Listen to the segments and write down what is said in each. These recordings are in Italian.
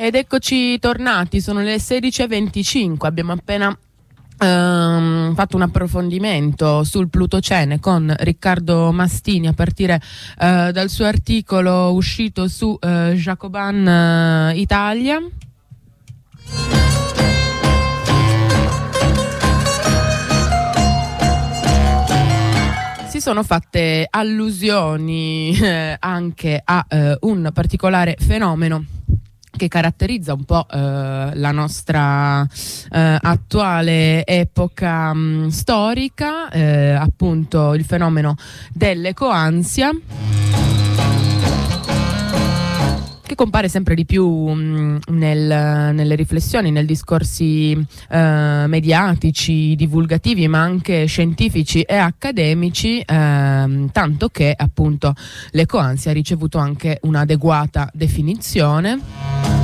Ed eccoci tornati, sono le 16:25, abbiamo appena fatto un approfondimento sul Plutocene con Riccardo Mastini a partire dal suo articolo uscito su Jacobin Italia. Si sono fatte allusioni anche a un particolare fenomeno che caratterizza un po' la nostra attuale epoca storica, appunto il fenomeno dell'ecoansia, che compare sempre di più nelle riflessioni, nei discorsi mediatici, divulgativi, ma anche scientifici e accademici, tanto che appunto l'ecoansia ha ricevuto anche un'adeguata definizione.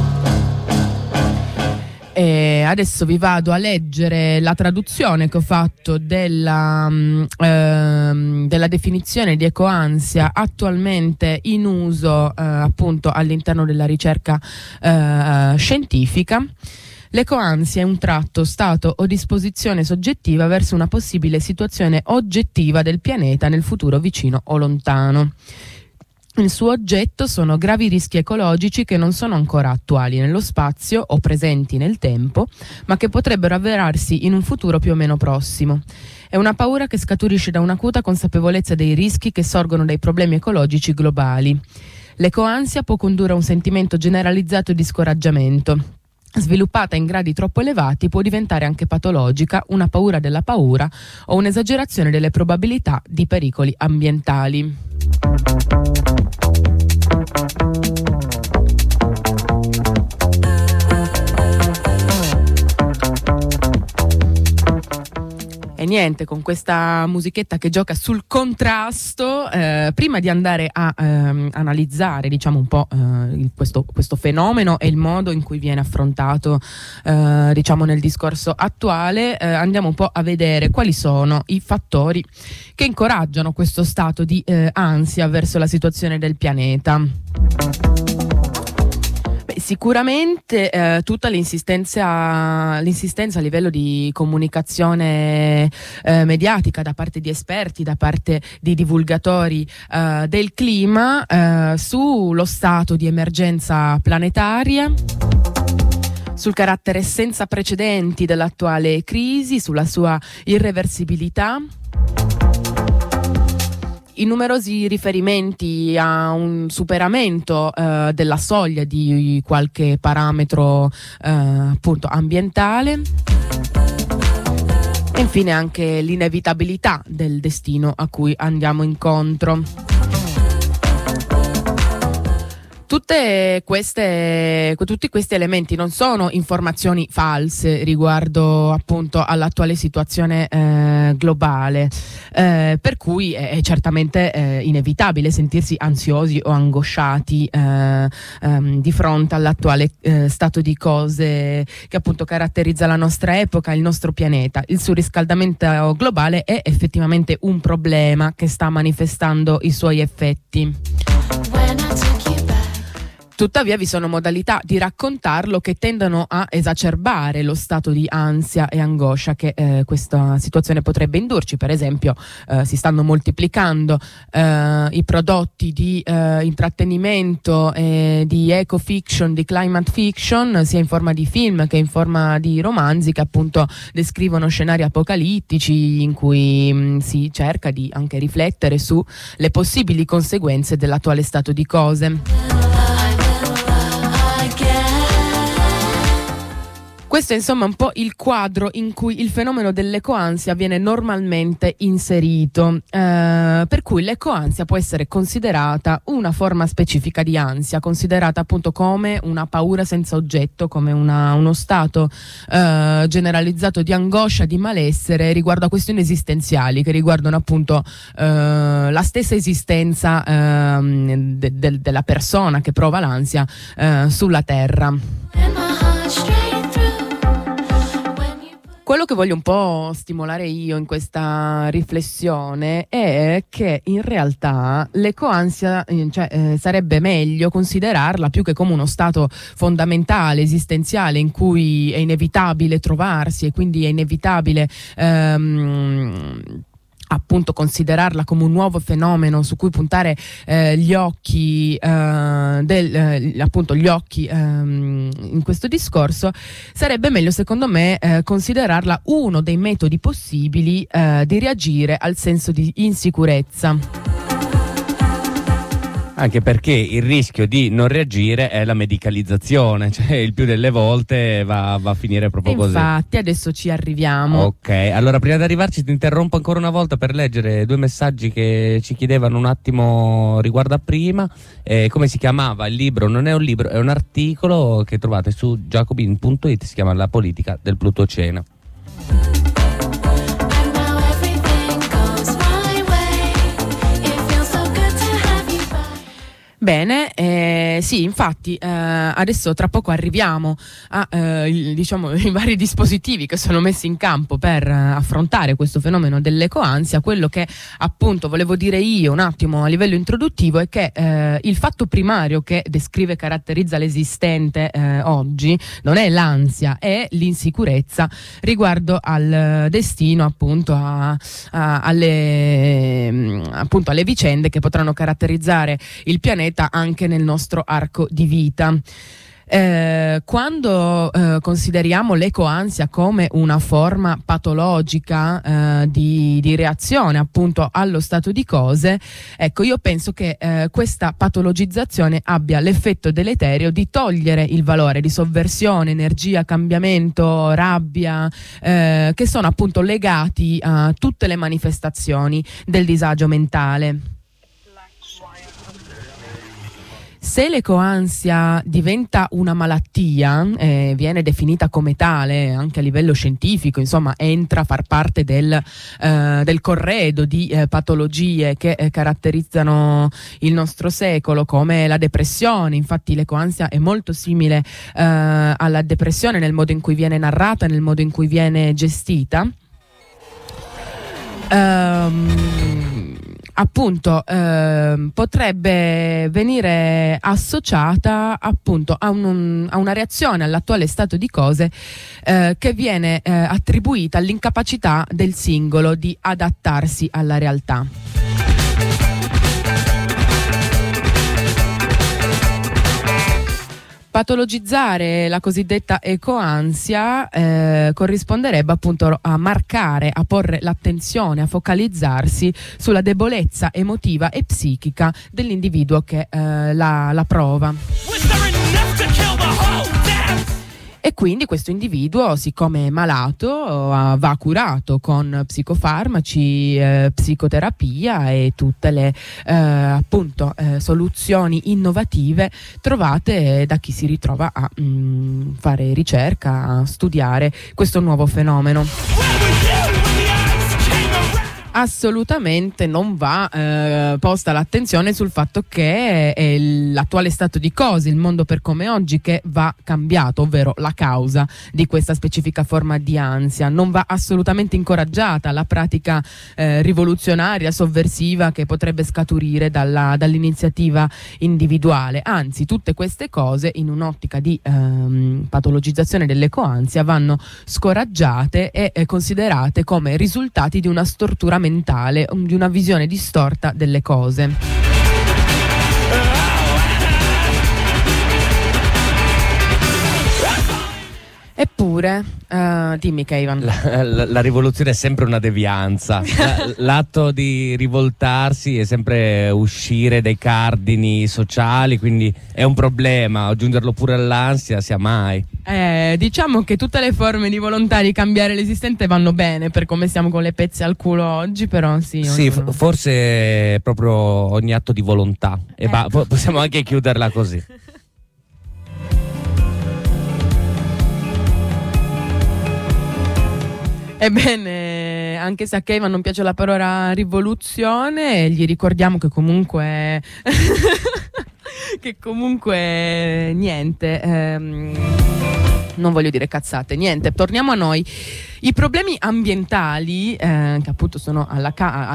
E adesso vi vado a leggere la traduzione che ho fatto della definizione di ecoansia attualmente in uso appunto all'interno della ricerca scientifica. L'ecoansia è un tratto, stato o disposizione soggettiva verso una possibile situazione oggettiva del pianeta nel futuro vicino o lontano. Il suo oggetto sono gravi rischi ecologici che non sono ancora attuali nello spazio o presenti nel tempo, ma che potrebbero avverarsi in un futuro più o meno prossimo. È una paura che scaturisce da un'acuta consapevolezza dei rischi che sorgono dai problemi ecologici globali. L'ecoansia può condurre a un sentimento generalizzato di scoraggiamento. Sviluppata in gradi troppo elevati può diventare anche patologica, una paura della paura o un'esagerazione delle probabilità di pericoli ambientali. E niente, con questa musichetta che gioca sul contrasto, prima di andare a analizzare, diciamo, un po' questo fenomeno e il modo in cui viene affrontato, diciamo, nel discorso attuale, andiamo un po' a vedere quali sono i fattori che incoraggiano questo stato di ansia verso la situazione del pianeta. Sicuramente tutta l'insistenza a livello di comunicazione mediatica da parte di esperti, da parte di divulgatori del clima sullo stato di emergenza planetaria, sul carattere senza precedenti dell'attuale crisi, sulla sua irreversibilità. I numerosi riferimenti a un superamento della soglia di qualche parametro appunto ambientale, e infine anche l'inevitabilità del destino a cui andiamo incontro. Tutti questi elementi non sono informazioni false riguardo appunto all'attuale situazione globale, per cui è certamente inevitabile sentirsi ansiosi o angosciati di fronte all'attuale stato di cose che appunto caratterizza la nostra epoca, il nostro pianeta. Il surriscaldamento globale è effettivamente un problema che sta manifestando i suoi effetti. Tuttavia vi sono modalità di raccontarlo che tendono a esacerbare lo stato di ansia e angoscia che questa situazione potrebbe indurci. Per esempio si stanno moltiplicando i prodotti di intrattenimento, di eco-fiction, di climate fiction, sia in forma di film che in forma di romanzi, che appunto descrivono scenari apocalittici in cui si cerca di anche riflettere su le possibili conseguenze dell'attuale stato di cose. Questo è insomma un po' il quadro in cui il fenomeno dell'ecoansia viene normalmente inserito, per cui l'ecoansia può essere considerata una forma specifica di ansia, considerata appunto come una paura senza oggetto, come uno stato generalizzato di angoscia, di malessere riguardo a questioni esistenziali che riguardano appunto la stessa esistenza della persona che prova l'ansia sulla Terra. Quello che voglio un po' stimolare io in questa riflessione è che in realtà l'ecoansia, sarebbe meglio considerarla più che come uno stato fondamentale, esistenziale, in cui è inevitabile trovarsi e quindi è inevitabile appunto considerarla come un nuovo fenomeno su cui puntare gli occhi appunto gli occhi in questo discorso. Sarebbe meglio, secondo me, considerarla uno dei metodi possibili di reagire al senso di insicurezza. Anche perché il rischio di non reagire è la medicalizzazione, cioè il più delle volte va a finire proprio così. Infatti adesso ci arriviamo. Ok, allora prima di arrivarci ti interrompo ancora una volta per leggere 2 messaggi che ci chiedevano un attimo riguardo a prima. Come si chiamava il libro? Non è un libro, è un articolo che trovate su jacobin.it, si chiama La politica del Plutoceno. Bene, sì, infatti adesso tra poco arriviamo a diciamo i vari dispositivi che sono messi in campo per affrontare questo fenomeno dell'ecoansia. Quello che appunto volevo dire io un attimo a livello introduttivo è che il fatto primario che descrive e caratterizza l'esistente oggi non è l'ansia, è l'insicurezza riguardo al destino, appunto alle vicende che potranno caratterizzare il pianeta anche nel nostro arco di vita. Quando consideriamo l'ecoansia come una forma patologica di reazione appunto allo stato di cose, ecco, io penso che questa patologizzazione abbia l'effetto deleterio di togliere il valore di sovversione, energia, cambiamento, rabbia, che sono appunto legati a tutte le manifestazioni del disagio mentale. Se l'ecoansia diventa una malattia, viene definita come tale anche a livello scientifico, insomma entra a far parte del corredo di patologie che caratterizzano il nostro secolo, come la depressione. Infatti l'ecoansia è molto simile alla depressione nel modo in cui viene narrata, nel modo in cui viene gestita. Appunto potrebbe venire associata appunto a una reazione all'attuale stato di cose che viene attribuita all'incapacità del singolo di adattarsi alla realtà. Patologizzare la cosiddetta ecoansia corrisponderebbe appunto a marcare, a porre l'attenzione, a focalizzarsi sulla debolezza emotiva e psichica dell'individuo che la prova. E quindi questo individuo, siccome è malato, va curato con psicofarmaci, psicoterapia e tutte le appunto soluzioni innovative trovate da chi si ritrova a fare ricerca, a studiare questo nuovo fenomeno. Assolutamente non va posta l'attenzione sul fatto che è l'attuale stato di cose, il mondo per come è oggi, che va cambiato, ovvero la causa di questa specifica forma di ansia. Non va assolutamente incoraggiata la pratica rivoluzionaria, sovversiva che potrebbe scaturire dall'iniziativa individuale. Anzi, tutte queste cose in un'ottica di patologizzazione dell'ecoansia vanno scoraggiate e considerate come risultati di una stortura mentale, di una visione distorta delle cose. Eppure, dimmi Keivan. La rivoluzione è sempre una devianza. L'atto di rivoltarsi è sempre uscire dai cardini sociali, quindi è un problema. Aggiungerlo pure all'ansia, sia mai. Diciamo che tutte le forme di volontà di cambiare l'esistente vanno bene per come siamo con le pezze al culo oggi, però sì. Sì, forse è proprio ogni atto di volontà. E possiamo anche chiuderla così. Ebbene, anche se a Keivan non piace la parola rivoluzione, gli ricordiamo che comunque niente, non voglio dire cazzate, niente, torniamo a noi. I problemi ambientali, che appunto sono alla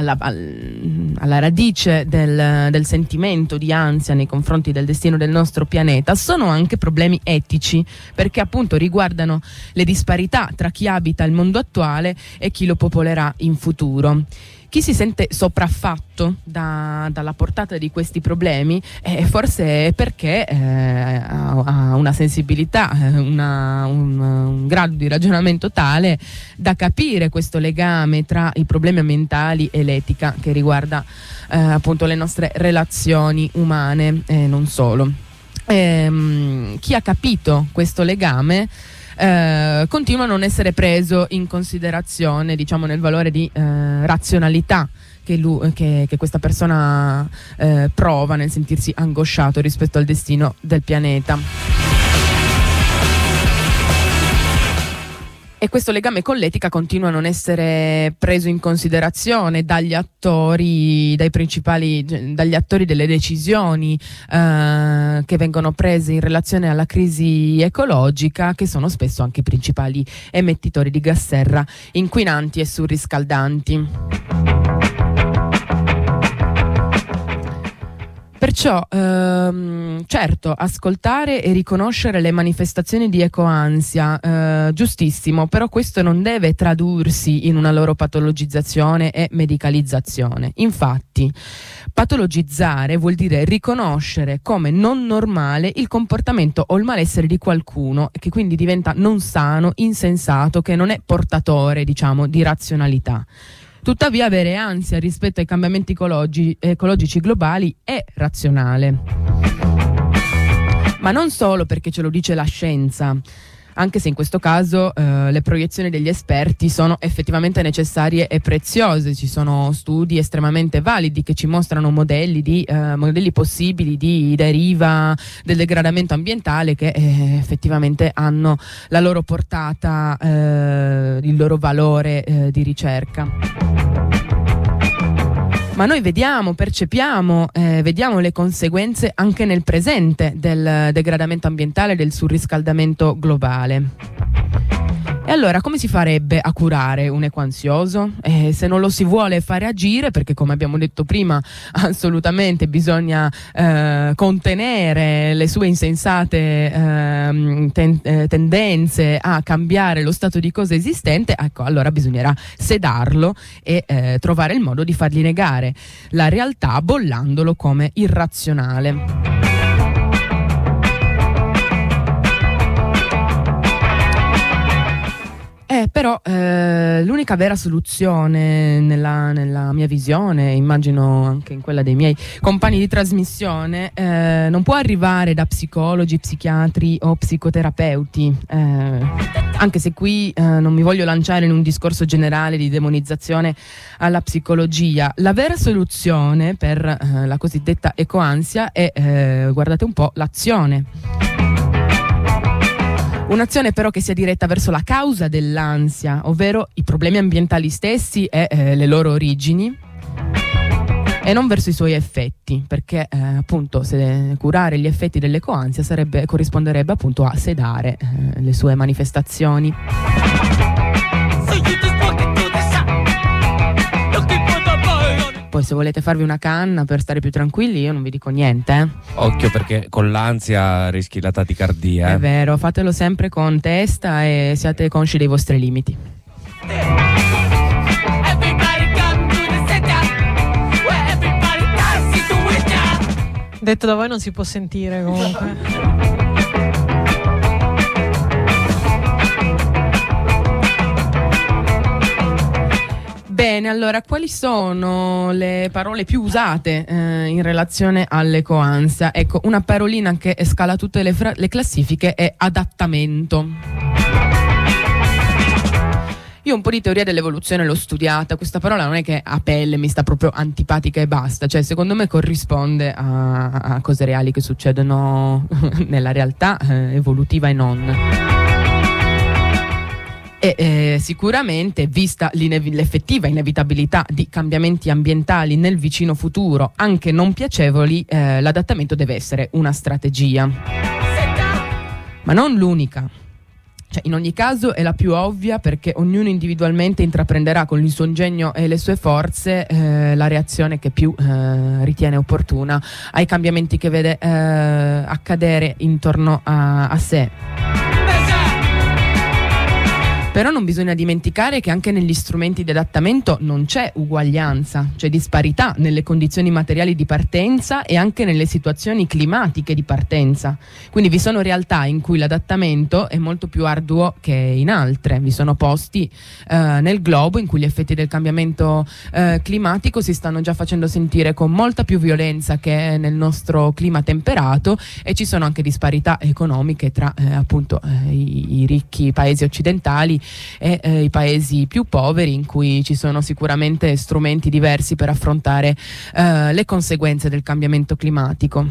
radice del sentimento di ansia nei confronti del destino del nostro pianeta, sono anche problemi etici, perché appunto riguardano le disparità tra chi abita il mondo attuale e chi lo popolerà in futuro. Chi si sente sopraffatto dalla portata di questi problemi forse è perché ha una sensibilità, un grado di ragionamento tale da capire questo legame tra i problemi ambientali e l'etica che riguarda appunto le nostre relazioni umane e non solo. Chi ha capito questo legame continua a non essere preso in considerazione, diciamo, nel valore di razionalità che questa persona prova nel sentirsi angosciato rispetto al destino del pianeta. E questo legame con l'etica continua a non essere preso in considerazione dagli attori delle decisioni che vengono prese in relazione alla crisi ecologica, che sono spesso anche i principali emettitori di gas serra inquinanti e surriscaldanti. Perciò, certo, ascoltare e riconoscere le manifestazioni di ecoansia, giustissimo, però questo non deve tradursi in una loro patologizzazione e medicalizzazione. Infatti, patologizzare vuol dire riconoscere come non normale il comportamento o il malessere di qualcuno, che quindi diventa non sano, insensato, che non è portatore, diciamo, di razionalità. Tuttavia avere ansia rispetto ai cambiamenti ecologici globali è razionale. Ma non solo perché ce lo dice la scienza, anche se in questo caso le proiezioni degli esperti sono effettivamente necessarie e preziose. Ci sono studi estremamente validi che ci mostrano modelli possibili di deriva del degradamento ambientale che effettivamente hanno la loro portata, il loro valore di ricerca. Ma noi percepiamo, vediamo le conseguenze anche nel presente del degradamento ambientale, del surriscaldamento globale. E allora come si farebbe a curare un ecoansioso? Se non lo si vuole fare agire, perché come abbiamo detto prima assolutamente bisogna contenere le sue insensate tendenze a cambiare lo stato di cose esistente, ecco, allora bisognerà sedarlo e trovare il modo di fargli negare la realtà bollandolo come irrazionale. Però l'unica vera soluzione nella mia visione, immagino anche in quella dei miei compagni di trasmissione, non può arrivare da psicologi, psichiatri o psicoterapeuti, anche se qui non mi voglio lanciare in un discorso generale di demonizzazione alla psicologia. La vera soluzione per la cosiddetta ecoansia è, guardate un po', l'azione. Un'azione però che sia diretta verso la causa dell'ansia, ovvero i problemi ambientali stessi e le loro origini, e non verso i suoi effetti, perché appunto se curare gli effetti dell'ecoansia corrisponderebbe appunto a sedare le sue manifestazioni. Poi se volete farvi una canna per stare più tranquilli, io non vi dico niente. Occhio, perché con l'ansia rischi la tachicardia. È vero, fatelo sempre con testa e siate consci dei vostri limiti. Detto da voi non si può sentire comunque. Bene, allora, quali sono le parole più usate in relazione all'ecoansia? Ecco, una parolina che scala tutte le classifiche è adattamento. Io un po' di teoria dell'evoluzione l'ho studiata, questa parola non è che a pelle mi sta proprio antipatica e basta, cioè secondo me corrisponde a cose reali che succedono nella realtà evolutiva e non. E sicuramente, vista l'effettiva inevitabilità di cambiamenti ambientali nel vicino futuro, anche non piacevoli, l'adattamento deve essere una strategia. Ma non l'unica. Cioè, in ogni caso è la più ovvia, perché ognuno individualmente intraprenderà con il suo ingegno e le sue forze la reazione che più ritiene opportuna ai cambiamenti che vede accadere intorno a sé. Però non bisogna dimenticare che anche negli strumenti di adattamento non c'è uguaglianza, c'è disparità nelle condizioni materiali di partenza e anche nelle situazioni climatiche di partenza. Quindi vi sono realtà in cui l'adattamento è molto più arduo che in altre. Vi sono posti nel globo in cui gli effetti del cambiamento climatico si stanno già facendo sentire con molta più violenza che nel nostro clima temperato, e ci sono anche disparità economiche tra appunto i ricchi paesi occidentali e i paesi più poveri, in cui ci sono sicuramente strumenti diversi per affrontare le conseguenze del cambiamento climatico.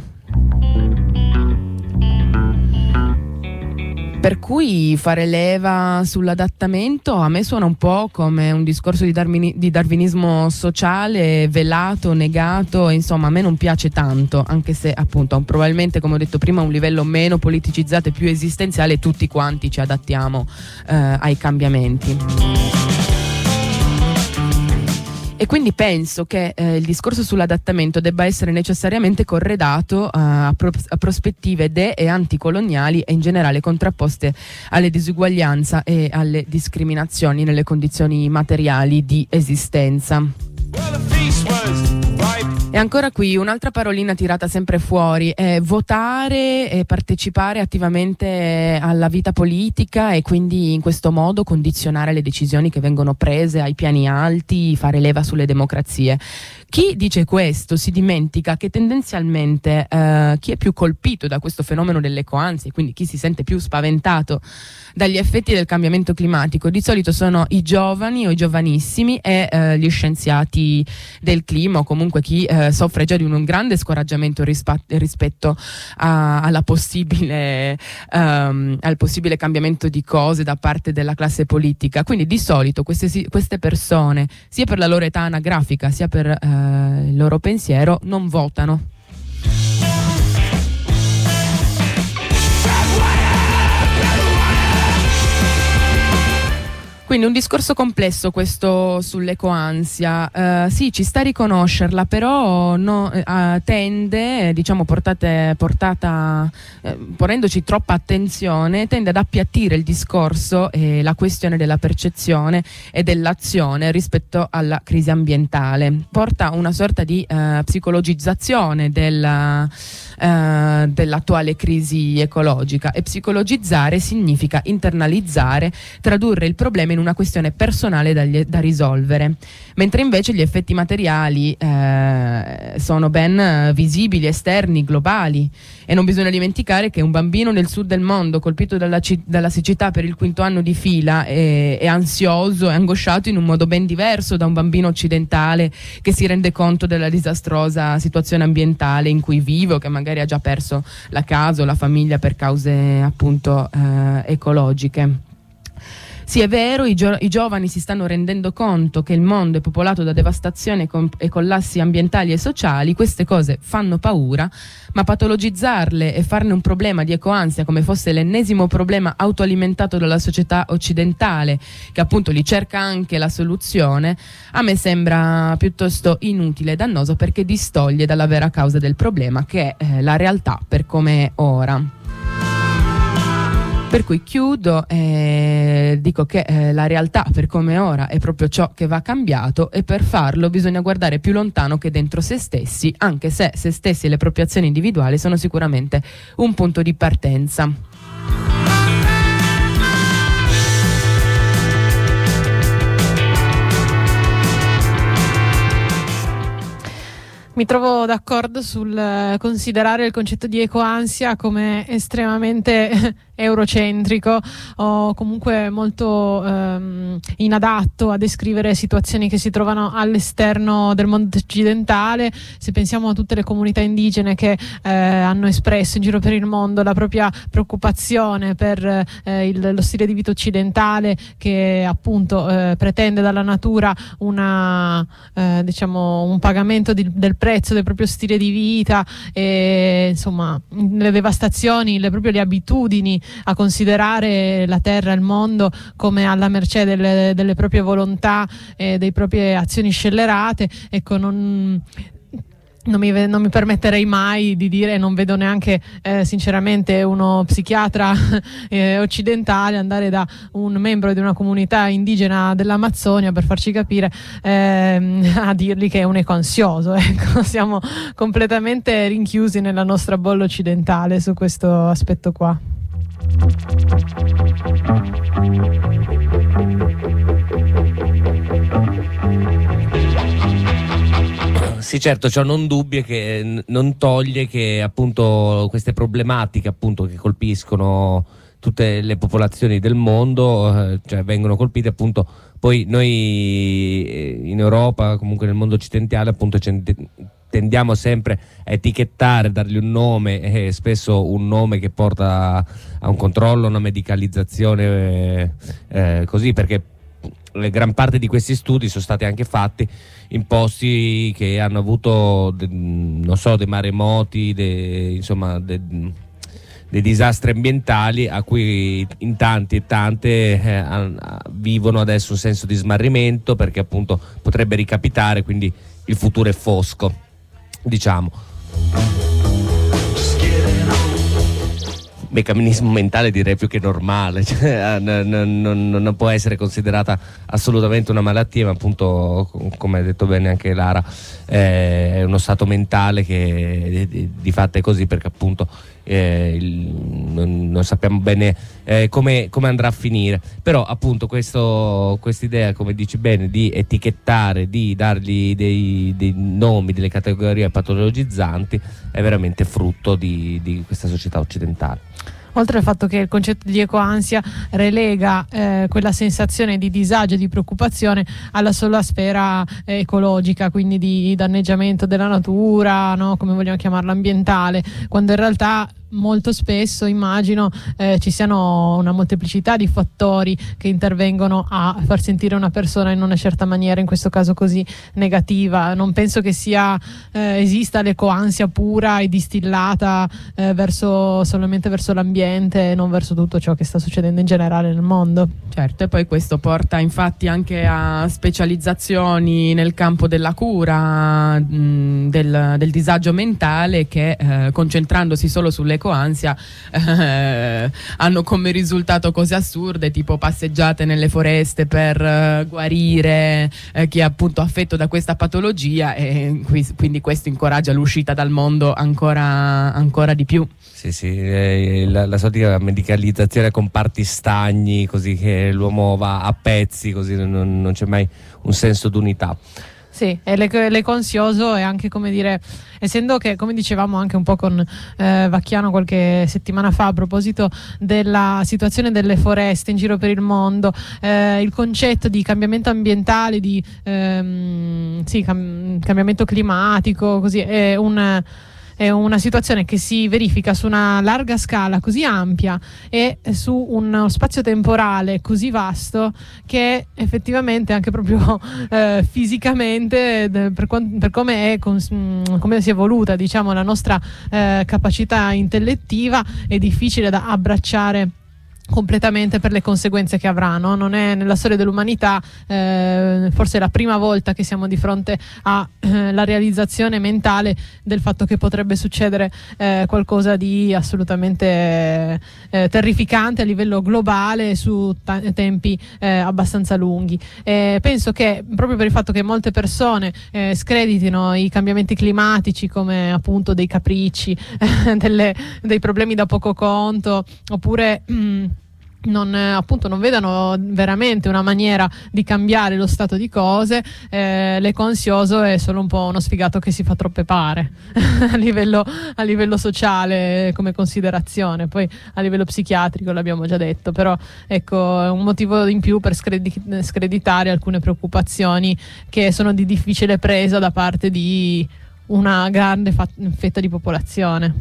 Per cui fare leva sull'adattamento a me suona un po' come un discorso di darwinismo sociale, velato, negato, insomma a me non piace tanto, anche se appunto probabilmente, come ho detto prima, a un livello meno politicizzato e più esistenziale tutti quanti ci adattiamo ai cambiamenti. E quindi penso che il discorso sull'adattamento debba essere necessariamente corredato a prospettive de- e anticoloniali e in generale contrapposte alle disuguaglianza e alle discriminazioni nelle condizioni materiali di esistenza. E ancora qui un'altra parolina tirata sempre fuori è votare e partecipare attivamente alla vita politica, e quindi in questo modo condizionare le decisioni che vengono prese ai piani alti, fare leva sulle democrazie. Chi dice questo si dimentica che tendenzialmente chi è più colpito da questo fenomeno dell'ecoansia, quindi chi si sente più spaventato dagli effetti del cambiamento climatico, di solito sono i giovani o i giovanissimi e gli scienziati del clima, o comunque chi soffre già di un grande scoraggiamento rispetto al possibile cambiamento di cose da parte della classe politica. Quindi di solito queste persone, sia per la loro età anagrafica sia per il loro pensiero, non votano. Quindi un discorso complesso questo sull'ecoansia. Sì, ci sta a riconoscerla, però tende, diciamo, ponendoci troppa attenzione, tende ad appiattire il discorso e la questione della percezione e dell'azione rispetto alla crisi ambientale. Porta una sorta di psicologizzazione dell'attuale crisi ecologica, e psicologizzare significa internalizzare, tradurre il problema in una questione personale da risolvere, mentre invece gli effetti materiali sono ben visibili, esterni, globali, e non bisogna dimenticare che un bambino nel sud del mondo colpito dalla siccità per il quinto anno di fila è ansioso e angosciato in un modo ben diverso da un bambino occidentale che si rende conto della disastrosa situazione ambientale in cui vive, o che magari ha già perso la casa o la famiglia per cause appunto ecologiche. Sì, è vero, i giovani si stanno rendendo conto che il mondo è popolato da devastazione e collassi ambientali e sociali. Queste cose fanno paura, ma patologizzarle e farne un problema di ecoansia come fosse l'ennesimo problema autoalimentato dalla società occidentale, che appunto li cerca anche la soluzione, a me sembra piuttosto inutile e dannoso, perché distoglie dalla vera causa del problema, che è la realtà per come è ora. Per cui chiudo e dico che la realtà per come è ora è proprio ciò che va cambiato, e per farlo bisogna guardare più lontano che dentro se stessi, anche se se stessi e le proprie azioni individuali sono sicuramente un punto di partenza. Mi trovo d'accordo sul considerare il concetto di ecoansia come estremamente eurocentrico, o comunque molto inadatto a descrivere situazioni che si trovano all'esterno del mondo occidentale. Se pensiamo a tutte le comunità indigene che hanno espresso in giro per il mondo la propria preoccupazione per lo stile di vita occidentale, che appunto pretende dalla natura diciamo un pagamento del prezzo disprezzo del proprio stile di vita, e insomma le devastazioni, proprio le abitudini a considerare la terra e il mondo come alla mercé delle proprie volontà e delle proprie azioni scellerate. Ecco, non mi permetterei mai di dire, non vedo neanche sinceramente uno psichiatra occidentale andare da un membro di una comunità indigena dell'Amazzonia per farci capire, a dirgli che è un ecoansioso. Ecco, siamo completamente rinchiusi nella nostra bolla occidentale su questo aspetto qua. Sì, certo, ciò non dubbia che non toglie che appunto queste problematiche appunto che colpiscono tutte le popolazioni del mondo, cioè vengono colpite appunto. Poi noi in Europa, comunque nel mondo occidentale, appunto tendiamo sempre a etichettare, dargli un nome, e spesso un nome che porta a un controllo, una medicalizzazione, così, perché gran parte di questi studi sono stati anche fatti in posti che hanno avuto non so, dei maremoti, insomma dei disastri ambientali a cui in tanti e tante vivono adesso un senso di smarrimento, perché appunto potrebbe ricapitare, quindi il futuro è fosco, diciamo. Meccanismo mentale direi più che normale, cioè, non può essere considerata assolutamente una malattia, ma appunto, come ha detto bene anche Lara, è uno stato mentale che di fatto è così, perché appunto non sappiamo bene come andrà a finire. Però appunto quest'idea, come dici bene, di etichettare, di dargli dei nomi, delle categorie patologizzanti, è veramente frutto di questa società occidentale. Oltre al fatto che il concetto di ecoansia relega quella sensazione di disagio e di preoccupazione alla sola sfera ecologica, quindi di danneggiamento della natura, no? Come vogliamo chiamarla, ambientale, quando in realtà molto spesso immagino ci siano una molteplicità di fattori che intervengono a far sentire una persona in una certa maniera, in questo caso così negativa. Non penso che esista l'ecoansia pura e distillata solamente verso l'ambiente e non verso tutto ciò che sta succedendo in generale nel mondo. Certo, e poi questo porta infatti anche a specializzazioni nel campo della cura del disagio mentale, che concentrandosi solo sull'ecoansia hanno come risultato cose assurde, tipo passeggiate nelle foreste per guarire chi è appunto affetto da questa patologia, e quindi questo incoraggia l'uscita dal mondo ancora di più. Sì, la solita medicalizzazione con parti stagni, così che l'uomo va a pezzi, così non c'è mai un senso d'unità. Sì, e l'ecoansioso è anche, come dire, essendo che, come dicevamo anche un po' con Vacchiano qualche settimana fa a proposito della situazione delle foreste in giro per il mondo, il concetto di cambiamento ambientale, di cambiamento climatico, così è una situazione che si verifica su una larga scala così ampia e su uno spazio temporale così vasto, che effettivamente anche proprio fisicamente, per come come si è evoluta, diciamo, la nostra capacità intellettiva, è difficile da abbracciare completamente per le conseguenze che avrà, no? Non è nella storia dell'umanità, forse è la prima volta che siamo di fronte alla realizzazione mentale del fatto che potrebbe succedere qualcosa di assolutamente terrificante a livello globale su tempi abbastanza lunghi. Penso che proprio per il fatto che molte persone screditino i cambiamenti climatici come appunto dei capricci, dei problemi da poco conto, oppure non vedano veramente una maniera di cambiare lo stato di cose, l'ecoansioso è solo un po' uno sfigato che si fa troppe pare a livello sociale come considerazione. Poi a livello psichiatrico l'abbiamo già detto, però ecco, è un motivo in più per screditare alcune preoccupazioni che sono di difficile presa da parte di una grande fetta di popolazione.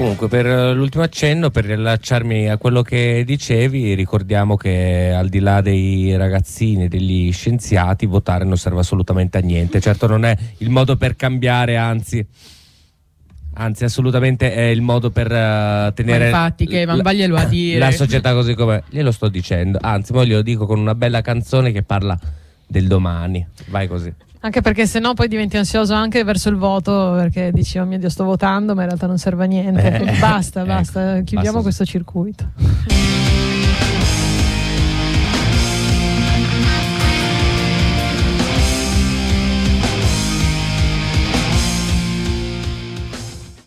Comunque, per l'ultimo accenno, per riallacciarmi a quello che dicevi, ricordiamo che al di là dei ragazzini e degli scienziati, votare non serve assolutamente a niente. Certo non è il modo per cambiare, anzi assolutamente è il modo per tenere. Ma infatti che Van vaglielo a dire la società così com'è. Glielo sto dicendo, anzi poi glielo dico con una bella canzone che parla del domani. Vai così. Anche perché sennò poi diventi ansioso anche verso il voto, perché dici oh mio Dio sto votando ma in realtà non serve a niente. Quindi basta, chiudiamo questo circuito.